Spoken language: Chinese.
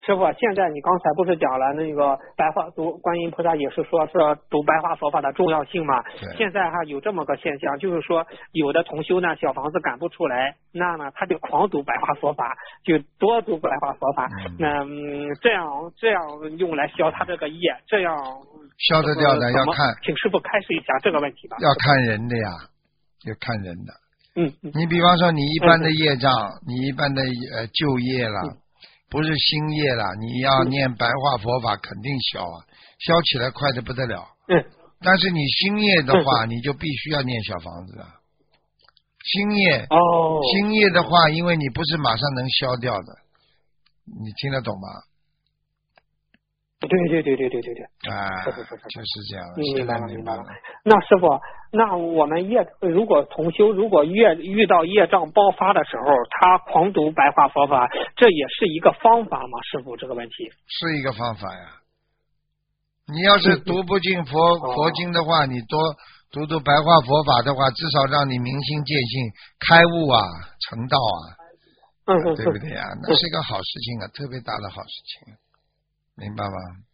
师傅，现在你刚才不是讲了那个白话读观音菩萨也是说是读白话佛法的重要性嘛？现在还有这么个现象，就是说有的同修呢小房子赶不出来，那呢他就狂读白话佛法，就多读白话佛法，那这样用来消他这个业，这样消得掉的要看， 请师傅开示一下这个问题吧。 要看人的呀，要看人的。 你比方说你一般的业障，你一般的旧业了。不是新业了，你要念白话佛法肯定消啊，消起来快得不得了。但是你新业的话，你就必须要念小房子啊。新业的话，因为你不是马上能消掉的，你听得懂吗？ 对。 啊，就是这样。 明白了。那师傅，那我们如果同修如果遇到业障爆发的时候，他狂读白话佛法，这也是一个方法吗？师傅，这个问题是一个方法呀。你要是读不进佛经的话，你多读白话佛法的话，至少让你明心见性、开悟啊、成道啊，对不对呀？那是一个好事情啊，特别大的好事情。明白吗？